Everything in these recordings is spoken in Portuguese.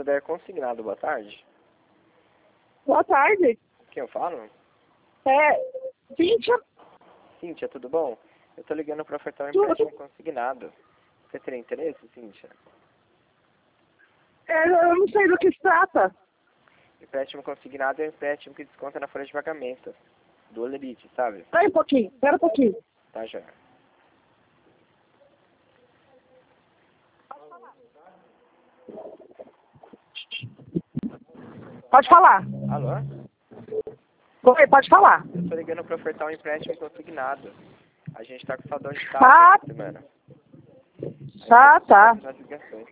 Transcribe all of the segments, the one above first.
Santander Consignado, boa tarde. Boa tarde. Quem eu falo? Cíntia. Cíntia, tudo bom? Eu tô ligando para ofertar um Tudo. empréstimo consignado. Você teria interesse, Cíntia? Eu não sei do que se trata. Empréstimo consignado é um empréstimo que desconta na folha de pagamento. Do Olerite, sabe? Espera um pouquinho. Tá, já. Pode falar. Alô? Oi, pode falar. Eu tô ligando para ofertar um empréstimo consignado. A gente tá com saldo de Ah. essa semana. Tá. Nas ligações.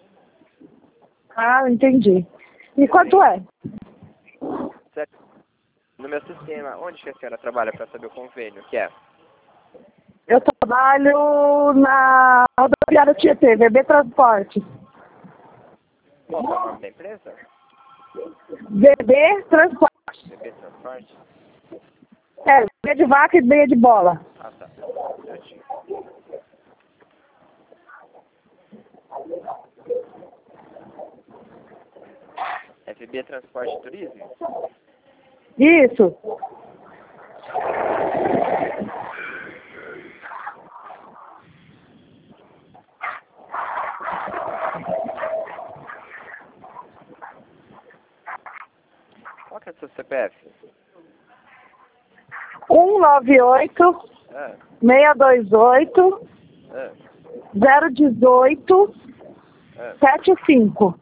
Ah, entendi. E quanto é? Certo. No meu sistema, onde que a senhora trabalha para saber o convênio? Que é? Eu trabalho na rodoviária Tietê, VB Transporte. Qual que é o nome da empresa? VB Transporte. BB Transporte? B de vaca e B de bola. Ah, tá. Certinho. FB Transporte e Turismo? Isso. Qual que é o seu CPF? 198 Ah, 628 ah, 018 ah. 75.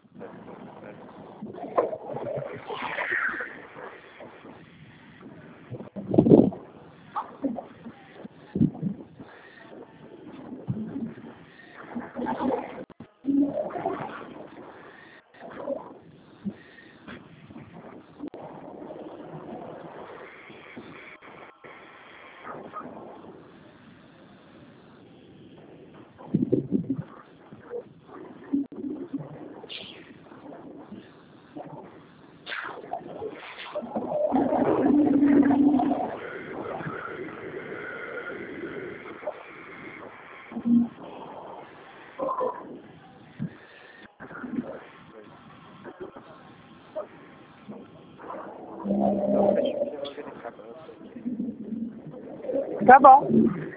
Então, deixa eu verificar pra você aqui. Tá bom.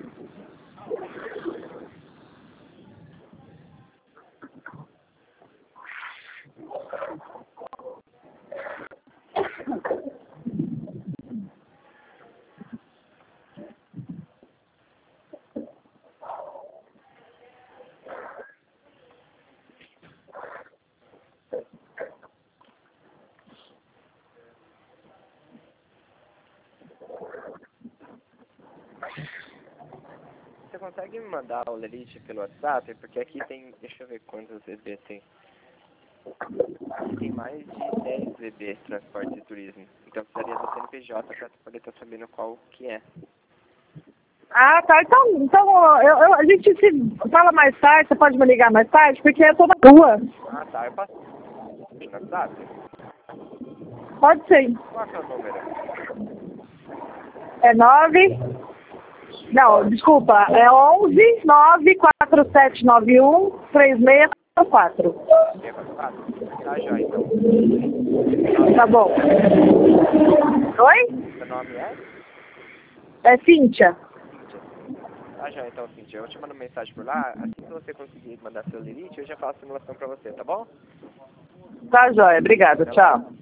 Você consegue me mandar o Olerite pelo WhatsApp? Porque aqui tem, deixa eu ver quantos VB tem. Aqui tem mais de 10 VB Transporte e Turismo. Então precisaria do CNPJ para poder estar sabendo qual que é. Ah, tá. Então a gente se fala mais tarde, você pode me ligar mais tarde, porque eu tô na rua. Ah, tá. Eu passo no WhatsApp. Pode ser. Qual que é o número? É 9... Não, desculpa. É 11 94791 3644. 644? Tá, já, então. Tá bom. Oi? Seu nome é? É Cíntia. Cíntia. Tá, já, então, Cíntia. Eu te mando mensagem por lá. Assim que você conseguir mandar seu Olerite, eu já faço a simulação pra você, tá bom? Tá, joia. Obrigada. Até lá. Tchau.